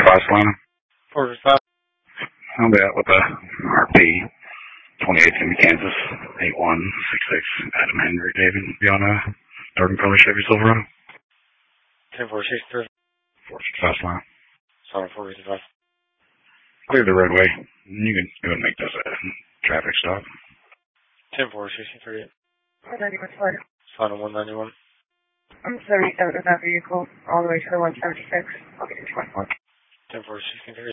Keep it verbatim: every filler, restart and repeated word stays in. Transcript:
five Solana. four five. I'll be out with a R P twenty-eight in Kansas, eight one six six, Adam Henry David, be on a dark and color Chevy Silverado. ten four six three. four fifty-five Solana. Solana four fifty-five. Clear the roadway. You can go and make this a traffic stop. ten four sixty-three. one ninety-one Solana. Solana one ninety-one. I'm seventy-seven of that vehicle, all the way to the one seventy-six. I'll get you twenty-one. ten four sixty-three.